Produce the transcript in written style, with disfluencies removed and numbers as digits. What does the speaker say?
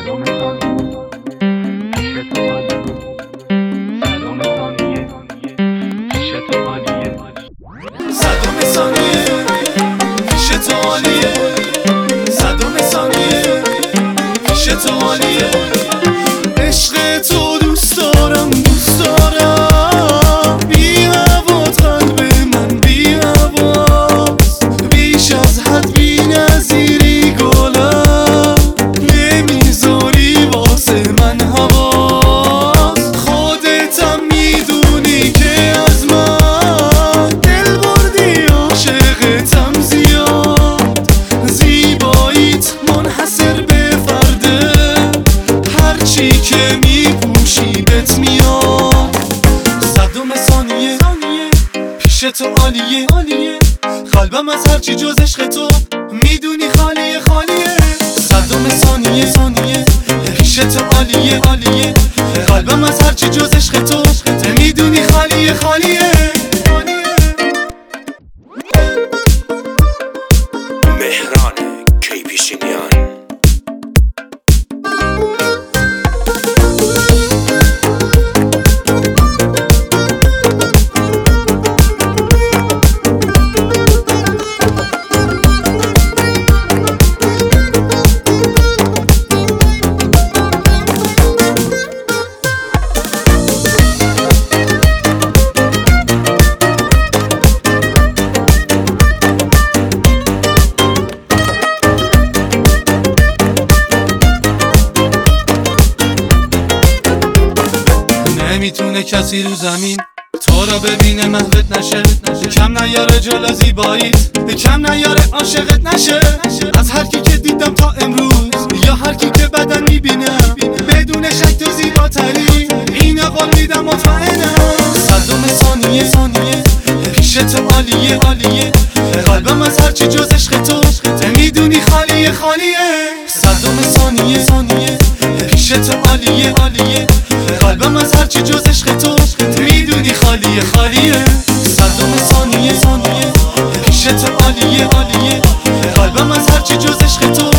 عشق تو دوست دارم بی هوات قلب من بی هواست، بیش از حد بی نظیری گلم، نمیذاری واسه من هواست. خودتم میدونی که از من دل بردی، عاشقتم زیاد، زیباییت منحصر به فرده، هرچی که میپوشی بهت میاد. صدم ثانیه پیش تو عالیه، قلبم از هرچی جز عشق تو میدونی خالیه. صدم ثانیه پیش تو عالیه، قلبم از هرچی جز عشق تو میدونی خالیه. مهران کیپیشینیان. نمیتونه کسی رو زمین تو رو ببینه محوت نشه، کم نیاره جلو زیباییت، کم نیاره عاشقت نشه. از هر کی که دیدم تا امروز، یا هر کی که بدن میبینم، بدون شک تو زیباتری، این قول میدم مطمئنم. صدم ثانیه پیش تو عالیه، قلبم از هرچی جز عشق تو میدونی خالیه. صدم ثانیه پیش تو عالیه، قلبم از هرچی جز عشق تو میدونی خالیه. صدم ثانیه پیش تو عالیه، قلبم از هرچی جز عشق تو